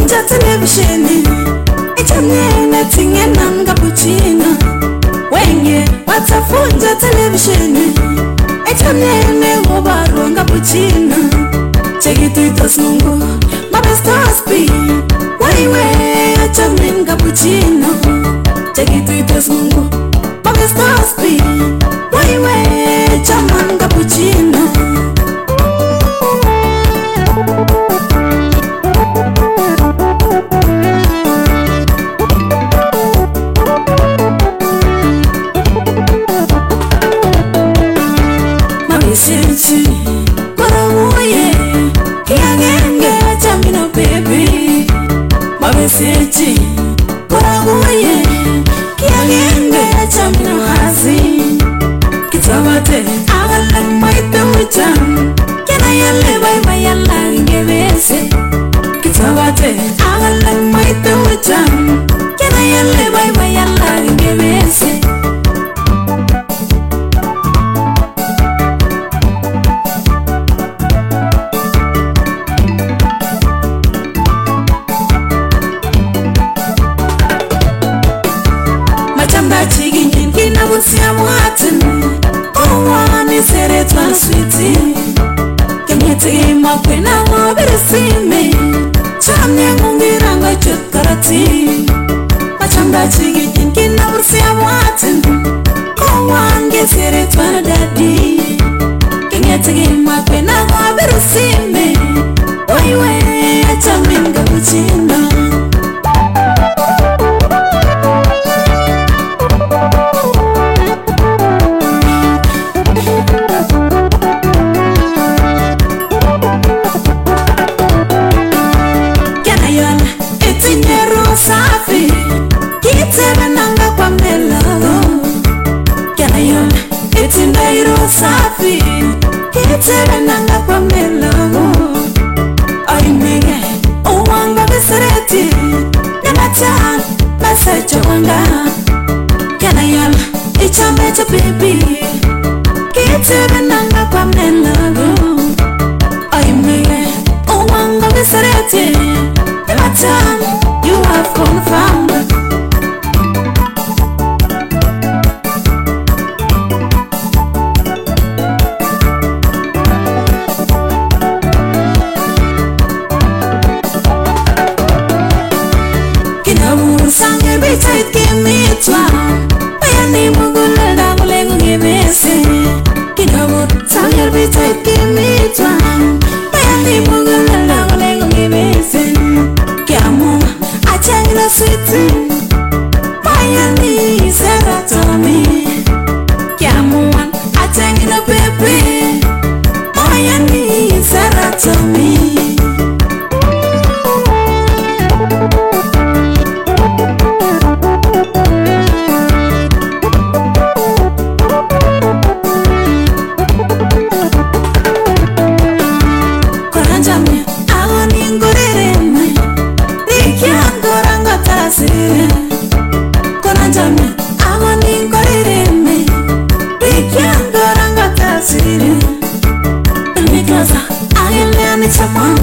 Watafunja televisheni ichamye tinge nanga puchina. Wenye watafunja televisheni ichamye ngobarunga puchina. Chekituitos Mungu mabestaspi waiwe achamye puchina. Chekituitos Mungu mabestaspi waiwe achamye puchina. Mabeseti korawoye kiagenge chamino baby. Mabeseti korawoye kiagenge chamino hazi. Kitawate agala maite ucham kena yale bye bye yalla ngebese. Kitawate agala maite ucham kena yale bye bye yalla ngebese. Chigin kina busia mwatin Owani sere twan sweetie Kenyete makwena waberesime Chamye ngungirango chutkarati Machamba chigin kina busia mwatin Owani sere twan daddy Kenyete makwena waberesime Oiwe chaminga buchina. Safi kitebe nanga kwa melago. Kanayon itindairo safi kitebe nanga kwa melago. Oimege uwanga besereti nemata masacho wanga. Kanayon ichamecha baby kitebe nanga kwa melago. Oimege uwanga besereti nemata you have confirmed. Kinabur sange bitait kimitwa Bayani mugula damulengu ngebese. Kinabur sange bitait kimitwa Bayani mugula damulengu ngebese. Kiamu achangila sweetie Bayani seratomi. Kiamuan achangila baby Bayani seratomi. Koranjame agoni ngurereme Rikiangoranga tarasire. Koranjame agoni ngurereme Rikiangoranga tarasire. Because I am learning someone